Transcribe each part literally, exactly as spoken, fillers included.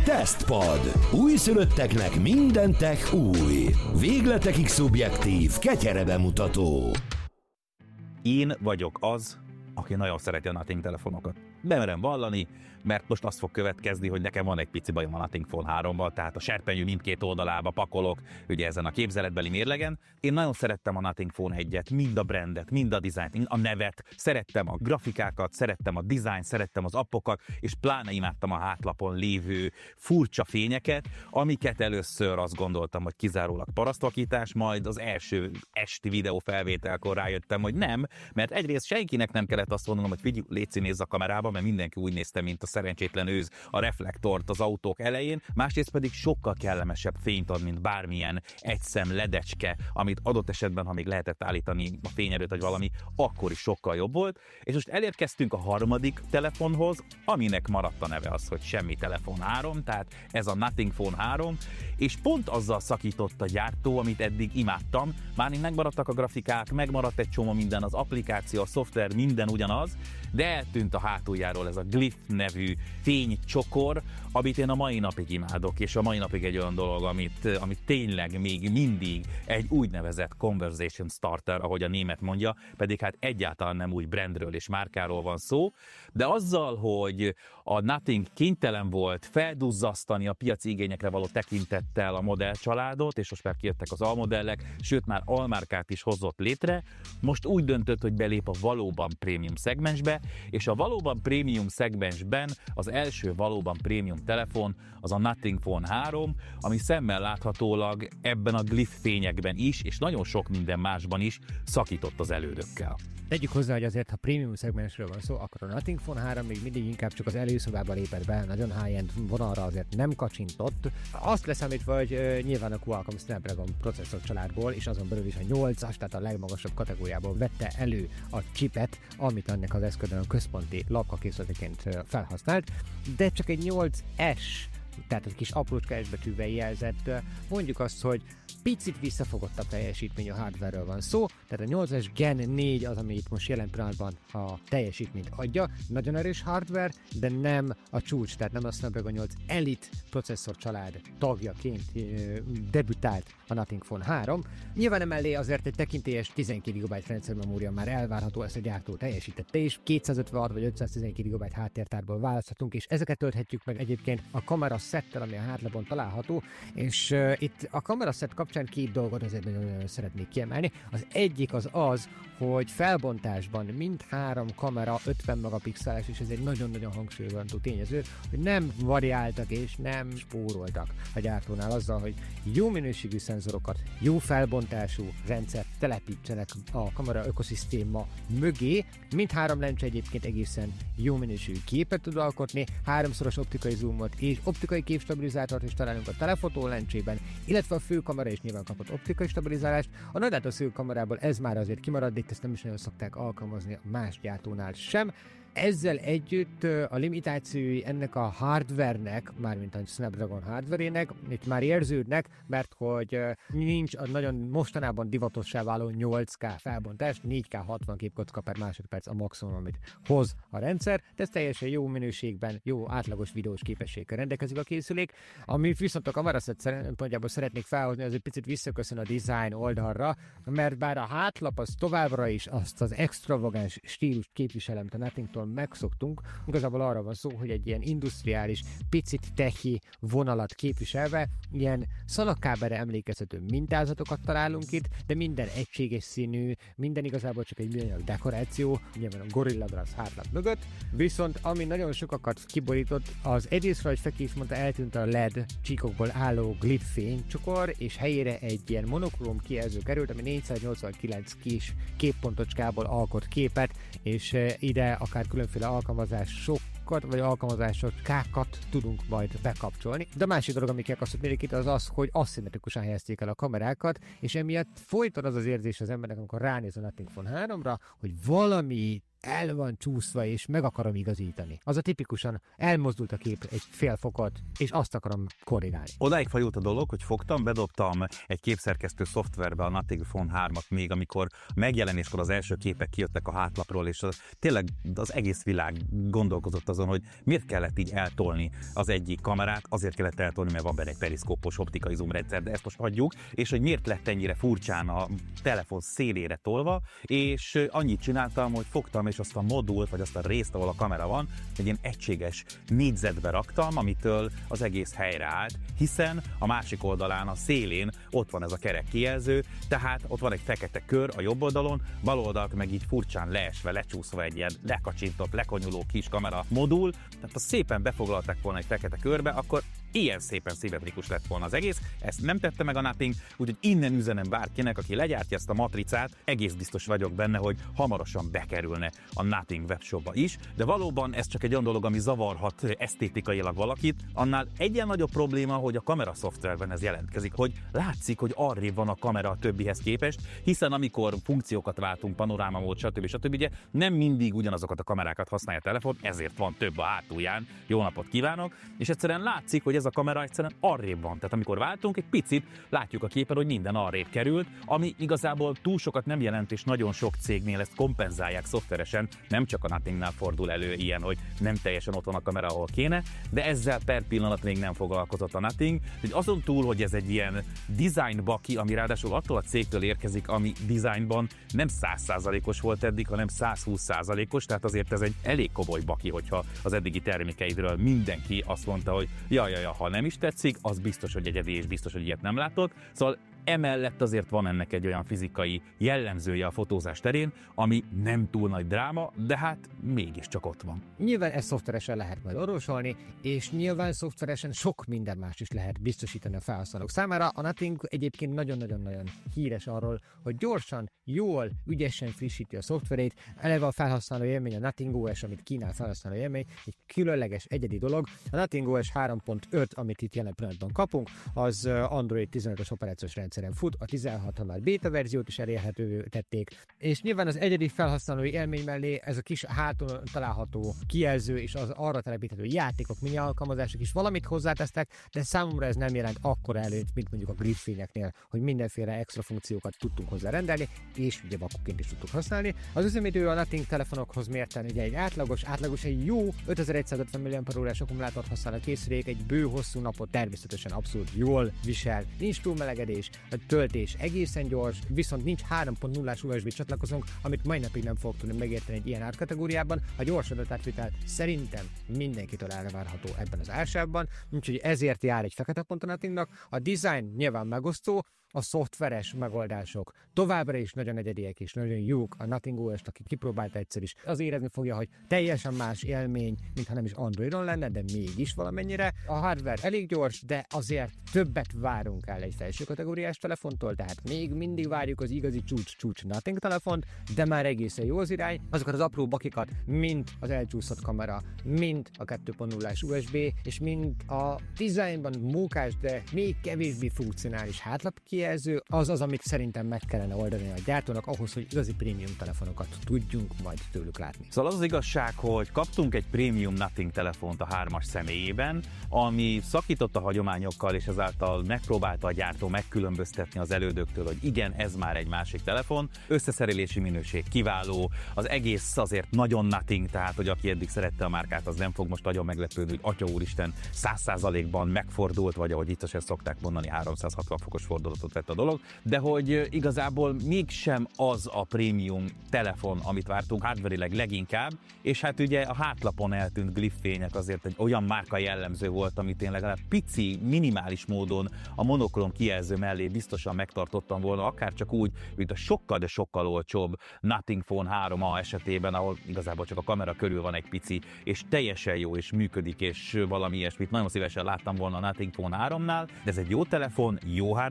Tesztpad. Újszülötteknek minden tech új. Végletekig szubjektív, ketyere bemutató. Én vagyok az, aki nagyon szereti a Nothing telefonokat. Bemerem vallani, mert most azt fog következni, hogy nekem van egy pici bajom a Nothing Phone hárommal, tehát a serpenyő mindkét oldalába pakolok, ugye ezen a képzeletbeli mérlegen. Én nagyon szerettem a Nothing Phone egyet, mind a brandet, mind a dizájnt, mind a nevet, szerettem a grafikákat, szerettem a dizájnt, szerettem az appokat, és pláne imádtam a hátlapon lévő furcsa fényeket, amiket először azt gondoltam, hogy kizárólag parasztvakítás, majd az első esti videó felvételkor rájöttem, hogy nem, mert egyrészt senkinek nem kellett azt mondanom, hogy figyelj, léci, nézz a kamerába, mert mindenki úgy nézte, mint a szerencsétlen őz a reflektort az autók elején, másrészt pedig sokkal kellemesebb fényt ad, mint bármilyen egyszem ledecske, amit adott esetben, ha még lehetett állítani a fényerőt vagy valami, akkor is sokkal jobb volt. És most elérkeztünk a harmadik telefonhoz, aminek maradt a neve az, hogy semmi telefon három, tehát ez a Nothing Phone három, és pont azzal szakított a gyártó, amit eddig imádtam, már megmaradtak a grafikák, megmaradt egy csomó minden, az applikáció, a szoftver, minden ugyanaz, de eltűnt a hátuljáról ez a Glyph nevű fénycsokor, amit én a mai napig imádok, és a mai napig egy olyan dolog, amit, amit tényleg még mindig egy úgynevezett conversation starter, ahogy a német mondja, pedig hát egyáltalán nem új brandről és márkáról van szó, de azzal, hogy a Nothing kénytelen volt felduzzasztani a piaci igényekre való tekintettel a modellcsaládot, és most már kijöttek az almodellek, sőt már almárkát is hozott létre, most úgy döntött, hogy belép a valóban prémium szegmensbe, és a valóban prémium szegmensben az első valóban prémium telefon az a Nothing Phone három, ami szemmel láthatólag ebben a Glyph fényekben is, és nagyon sok minden másban is szakított az elődökkel. Tegyük hozzá, hogy azért, ha prémium szegmensről van szó, akkor a Nothing Phone három még mindig inkább csak az előszobába lépett be, nagyon high-end vonalra azért nem kacsintott. Azt leszámítva, hogy uh, nyilván a Qualcomm Snapdragon processzor családból, és azon belül is a nyolcas, tehát a legmagasabb kategóriából vette elő a chipet, amit ennek az eszközön a központi lapkakészleteként uh, felhasznált, de csak egy nyolc es, tehát egy kis aprócska S betűvel jelzett, uh, mondjuk azt, hogy picit visszafogottabb teljesítmény a hardware-ről van szó, tehát a nyolcas Gen négy az, ami itt most jelen pillanatban a teljesítményt adja. Nagyon erős hardware, de nem a csúcs, tehát nem a Snapdragon nyolc Elite processzor család tagjaként e, debütált a Nothing Phone három. Nyilván emellé azért egy tekintélyes tizenkét gigabyte rendszermemória már elvárható, ezt a gyártó teljesítette, és kétszázötvenhat vagy ötszáztizenkét gigabyte háttértárból választhatunk, és ezeket tölthetjük meg egyébként a kamera settel, ami a hátlapon található, és uh, itt a kamera set kapcsán két dolgot azért nagyon szeretnék kiemelni. Az egyik az az, hogy felbontásban mindhárom kamera ötven megapixeles, és ez egy nagyon-nagyon hangsúlyozandó tényező, hogy nem variáltak és nem spóroltak a gyártónál azzal, hogy jó minőségű szenzorokat, jó felbontású rendszert telepítsenek a kamera ökoszisztéma mögé. Mindhárom lencse egyébként egészen jó minőségű képet tud alkotni, háromszoros optikai zoomot és optikai képstabilizátort is találunk a telefotó lencsében, illetve a főkamera is nyilván kapott optikai stabilizálást. A nagylátószögű kamerából ez már azért kimarad, de ezt nem is nagyon szokták alkalmazni a más gyártónál sem. Ezzel együtt a limitációi ennek a hardvernek, mármint a Snapdragon hardverének, itt már érződnek, mert hogy nincs a nagyon mostanában divatossá váló nyolc ká felbontás, négy ká hatvan képkocka per másodperc a maximum, amit hoz a rendszer, de ez teljesen jó minőségben, jó átlagos videós képességgel rendelkezik a készülék. Amit viszont a kameraset szempontjából szeretnék felhozni, az egy picit visszaköszön a design oldalra, mert bár a hátlap az továbbra is azt az extravagáns stílust képvisel, amit a Nothingtól megszoktunk, igazából arra van szó, hogy egy ilyen industriális, picit techi vonalat képviselve, ilyen szalagkábelre emlékeztető mintázatokat találunk itt, de minden egységes színű, minden igazából csak egy műanyag dekoráció, nyilván a Gorilla Glass hátlap mögött, viszont ami nagyon sokakat kiborított, az egyrészről, hogy Feki is mondta, eltűnt a el é dé csíkokból álló Glyph fénycsokor, és helyére egy ilyen monokróm kijelző került, ami négyszáznyolcvankilenc kis képpontocskából alkot képet, és ide akár különféle alkalmazásokat, vagy alkalmazásokat tudunk majd bekapcsolni. De a másik dolog, ami kiakasztott mindenkit, az az, hogy aszimmetrikusan helyezték el a kamerákat, és emiatt folyton az az érzés az embernek, amikor ránéz a Nothing Phone háromra, hogy valami el van csúszva, és meg akarom igazítani. Az a tipikusan elmozdult a kép egy fél fokot, és azt akarom korrigálni. Odáig fajult a dolog, hogy fogtam, bedobtam egy képszerkesztő szoftverbe a Nothing Phone hármat még, amikor megjelenéskor az első képek kijöttek a hátlapról, és az, tényleg az egész világ gondolkozott azon, hogy miért kellett így eltolni az egyik kamerát, azért kellett eltolni, mert van benne egy periszkópos optikai zoomrendszer, de ezt most hagyjuk, és hogy miért lett ennyire furcsán a telefon szélére tolva, és annyit csináltam, hogy fogtam, és azt a modult, vagy azt a részt, ahol a kamera van, egy ilyen egységes négyzetbe raktam, amitől az egész helyreállt, hiszen a másik oldalán, a szélén ott van ez a kerek kijelző, tehát ott van egy fekete kör a jobb oldalon, bal oldalt meg így furcsán leesve, lecsúszva egy ilyen lekacsintott, lekonyuló kis kamera modul, tehát ha szépen befoglalták volna egy fekete körbe, akkor ilyen szépen szimmetrikus lett volna az egész, ezt nem tette meg a Nothing, úgyhogy innen üzenem bárkinek, aki legyártja ezt a matricát, egész biztos vagyok benne, hogy hamarosan bekerülne a Nothing webshopba is, de valóban ez csak egy olyan dolog, ami zavarhat esztétikailag valakit, annál egyen nagyobb probléma, hogy a kamera szoftverben ez jelentkezik, hogy látszik, hogy arrébb van a kamera a többihez képest, hiszen amikor funkciókat váltunk, panoráma mód, stb. stb. Ugye nem mindig ugyanazokat a kamerákat használja a telefon, ezért van több a hátulján, jó napot kívánok, és egyszerűen látszik, hogy ez a kamera egyszerűen arrébb van. Tehát amikor váltunk, egy picit látjuk a képen, hogy minden arrébb került, ami igazából túl sokat nem jelent, és nagyon sok cégnél ezt kompenzálják szoftveresen, nem csak a Nothingnál fordul elő ilyen, hogy nem teljesen ott van a kamera, ahol kéne, de ezzel per pillanat még nem foglalkozott a Nothing. Hogy azon túl, hogy ez egy ilyen design baki, ami ráadásul attól a cégtől érkezik, ami designban nem száz százalékos volt eddig, hanem száz húsz százalékos, tehát azért ez egy elég komoly baki, hogyha az eddigi termékeidről mindenki azt mondta, hogy ja, ja, ja, ha nem is tetszik, az biztos, hogy egyedi, és biztos, hogy ilyet nem látott. Szóval emellett azért van ennek egy olyan fizikai jellemzője a fotózás terén, ami nem túl nagy dráma, de hát mégiscsak ott van. Nyilván ezt szoftveresen lehet majd orvosolni, és nyilván szoftveresen sok minden más is lehet biztosítani a felhasználók számára. A Nothing egyébként nagyon-nagyon-nagyon híres arról, hogy gyorsan, jól, ügyesen frissíti a szoftverét. Eleve a felhasználó élmény, a Nothing o es, amit kínál felhasználó élmény, egy különleges, egyedi dolog. A Nothing o es három pont öt, amit itt jelen pillanatban kapunk, az Android tizenötös operációs rendszeren fut, a tizenhat már beta verziót is elérhetővé tették, és nyilván az egyedi felhasználói élmény mellé ez a kis hátul található kijelző és az arra telepíthető játékok, mini alkalmazások is valamit hozzátesztek, de számomra ez nem jelent akkora előnyt, mint mondjuk a gridfényeknél, hogy mindenféle extra funkciókat tudtunk hozzá rendelni, és ugye vakuként is tudtuk használni. Az üzemidő a Nothing telefonokhoz mérten ugye egy átlagos, átlagos egy jó ötezer-egyszázötven milliampere órás akkumulátort használ a készülék, egy bő hosszú napot természetesen abszolút jól visel, nincs túlmelegedés, a töltés egészen gyors, viszont nincs három pont nullás u es bé csatlakozónk, amit mai napig nem fog tudni megérteni egy ilyen árkategóriában. A gyors adatátvitel szerintem mindenkitől elvárható ebben az ársávban, úgyhogy ezért jár egy fekete pont a Nothingnak. A design nyilván megosztó, a szoftveres megoldások továbbra is nagyon egyediek és nagyon jók. A Nothing o est, aki kipróbálta egyszer is, az érezni fogja, hogy teljesen más élmény, mintha nem is Androidon lenne, de mégis valamennyire. A hardware elég gyors, de azért többet várunk el egy felső kategóriás telefontól, tehát még mindig várjuk az igazi csúcs-csúcs Nothing telefont, de már egészen jó az irány. Azokat az apró bakikat, mint az elcsúszott kamera, mint a kettő pont nullás u es bé, és mint a dizájnban mókás, de még kevésbé funkcionális hátlap kijelző, az az, amit szerintem meg kellene oldani a gyártónak ahhoz, hogy igazi prémium telefonokat tudjunk majd tőlük látni. Szóval az az igazság, hogy kaptunk egy prémium Nothing telefont a hármas személyében, ami szakított a hagyományokkal, és ezáltal megpróbálta a gyártó megkülönböztetni az elődöktől, hogy igen, ez már egy másik telefon, összeszerelési minőség kiváló, az egész azért nagyon Nothing, tehát hogy aki eddig szerette a márkát, az nem fog most nagyon meglepődni, hogy atya úristen, száz százalékban megfordult, vagy ahogy itt is szokták mondani, háromszázhatvan fokos fordulatot vett a dolog, de hogy igazából mégsem az a prémium telefon, amit vártunk hardverileg leginkább, és hát ugye a hátlapon eltűnt glifffények azért egy olyan márka jellemző volt, amit én legalább pici, minimális módon a monokrom kijelző mellé biztosan megtartottam volna, akár csak úgy, mint a sokkal, de sokkal olcsóbb Nothing Phone három a esetében, ahol igazából csak a kamera körül van egy pici, és teljesen jó, és működik, és valami ilyesmit nagyon szívesen láttam volna a Nothing Phone háromnál, de ez egy jó telefon, jó hardverrel,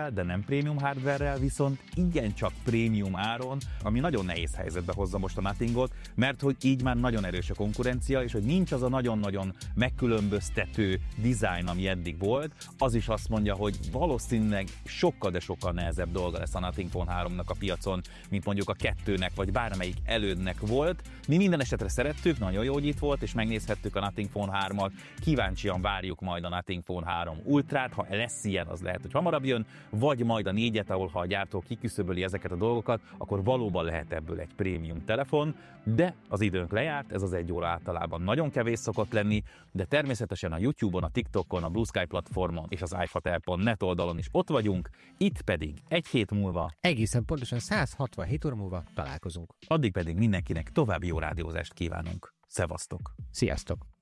hardware-rel, de nem prémium hardware-rel, viszont igencsak prémium áron, ami nagyon nehéz helyzetbe hozza most a Nothingot, mert hogy így már nagyon erős a konkurencia, és hogy nincs az a nagyon-nagyon megkülönböztető design, ami eddig volt, az is azt mondja, hogy valószínűleg sokkal, de sokkal nehezebb dolga lesz a Nothing Phone háromnak a piacon, mint mondjuk a kettőnek, vagy bármelyik elődnek volt. Mi minden esetre szerettük, nagyon jó, hogy itt volt, és megnézhettük a Nothing Phone hármat. Kíváncsian várjuk majd a Nothing Phone három Ultrát, ha lesz ilyen, az lehet, hogy hamarabb jön, vagy majd a négyet, ahol ha a gyártó kiküszöböli ezeket a dolgokat, akkor valóban lehet ebből egy prémium telefon, de az időnk lejárt, ez az egy óra általában nagyon kevés szokott lenni, de természetesen a YouTube-on, a TikTokon, a Blue Sky platformon és az iFater pont net oldalon is ott vagyunk, itt pedig egy hét múlva, egészen pontosan száz hatvanhét óra múlva találkozunk. addig pedig mindenkinek további jó rádiózást kívánunk. Szevasztok! Sziasztok!